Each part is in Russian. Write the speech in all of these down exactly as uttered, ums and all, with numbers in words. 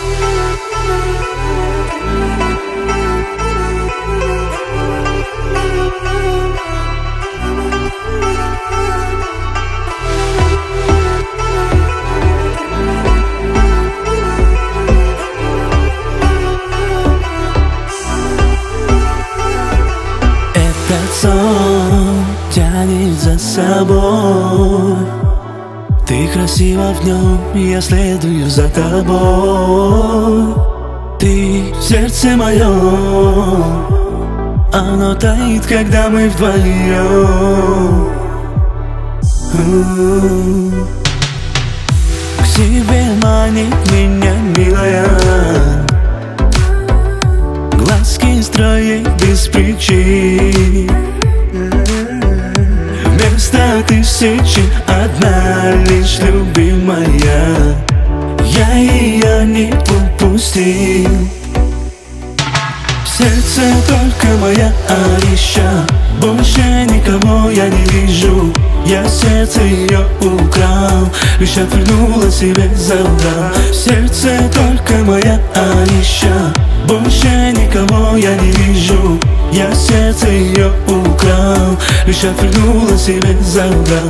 Этот сон тянет за собой. Ты красива в нем, я следую за тобой. Ты в сердце моем, оно таит, когда мы вдвоем. К себе манит меня, милая, глазки строит без причин. Вместо тысячи одна лишь любимая, я ее не упустил. В сердце только моя Аиша, больше никого я не вижу. Я сердце ее украл, лишь отвернула себе забрал. В сердце только моя Аиша, больше никого я не вижу. Я сердце ее украл, лишь отвернула себе забрал.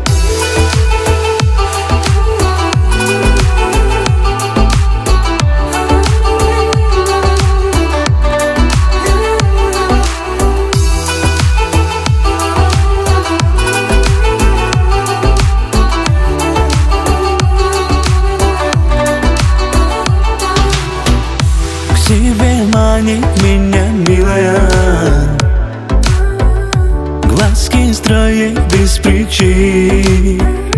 К себе манит меня, милая, глазки строит без причин.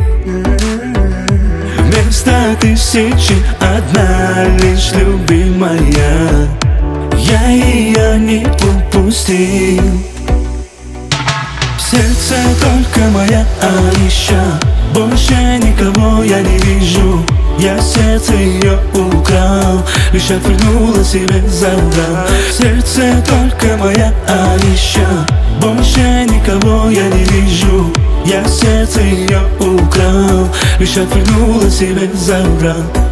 Вместо тысячи одна лишь любимая, я ее не упустил. В сердце только моя Аиша, больше никого я не вижу. Я сердце ее украл, лишь отвернула себе забрал. В сердце только моя Аиша, больше никого я не вижу. Я сердце ее украл, лишь отвернула себе забрал.